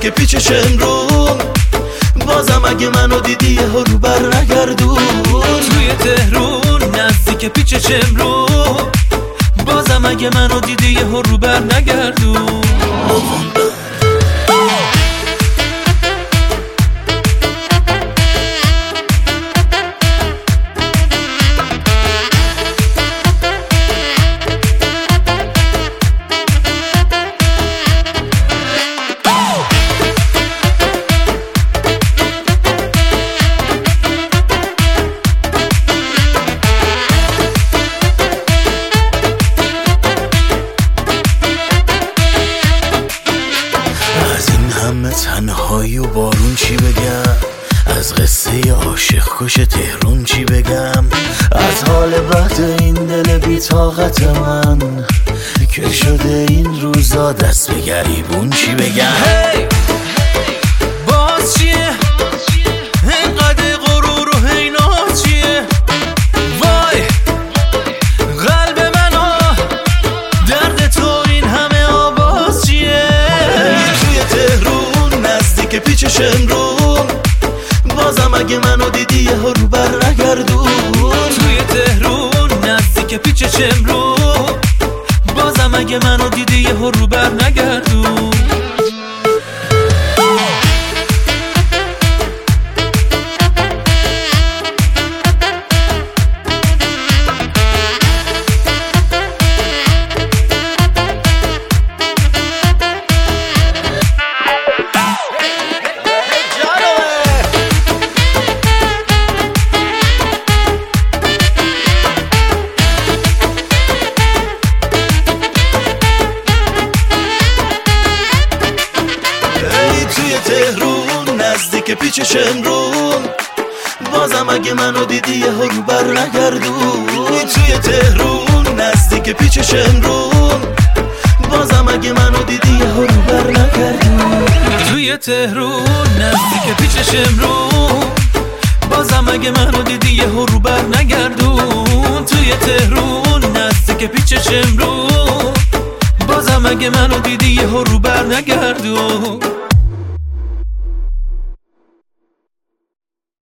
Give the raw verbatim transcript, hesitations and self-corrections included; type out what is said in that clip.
نزدیک پیچش امرون، بازم اگه منو دیدی یه رو بر نگردون. توی تهرون نزدیک پیچش امرون، بازم اگه منو دیدی یه رو بر نگردون. همه تنهایی و بارون چی بگم، از قصه عاشق کش تهرون چی بگم، از حال بد این دل بی طاقت من که شده این روزا دست به گریبون چی بگم. hey! باز چیه اینقدر غرور و حینات چیه؟ وای قلب منو درد تو این همه آواز چیه؟ توی تهرون نزدیک پیچش امرون، بازم اگه منو دیدی یه رو بر نگردون. توی تهرون نزدیک پیچش امرون، بازم اگه منو دیدی یه رو بر نگردون. تهرون نزدیک پیچش امرون، بازم اگه منو دیدی یه رو بر نگردون. توی تهرون نزدیک پیچش امرون، بازم اگه منو دیدی یه رو بر نگردون. توی تهرون نزدیک پیچش امرون، بازم اگه منو دیدی یه رو بر نگردون. توی تهرون نزدیک پیچش امرون، بازم اگه منو دیدی یه رو بر نگردون.